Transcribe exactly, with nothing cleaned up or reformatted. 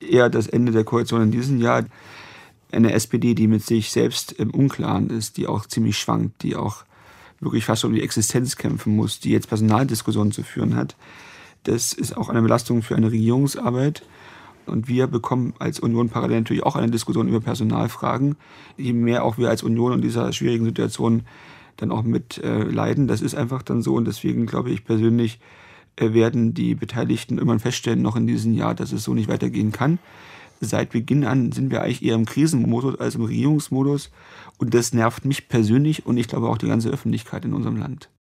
eher das Ende der Koalition in diesem Jahr. Eine S P D, die mit sich selbst im Unklaren ist, die auch ziemlich schwankt, die auch wirklich fast um die Existenz kämpfen muss, die jetzt Personaldiskussionen zu führen hat. Das ist auch eine Belastung für eine Regierungsarbeit. Und wir bekommen als Union parallel natürlich auch eine Diskussion über Personalfragen. Je mehr auch wir als Union in dieser schwierigen Situation dann auch mit äh, leiden, das ist einfach dann so. Und deswegen glaube ich persönlich, äh, werden die Beteiligten irgendwann feststellen, noch in diesem Jahr, dass es so nicht weitergehen kann. Seit Beginn an sind wir eigentlich eher im Krisenmodus als im Regierungsmodus. Und das nervt mich persönlich und ich glaube auch die ganze Öffentlichkeit in unserem Land.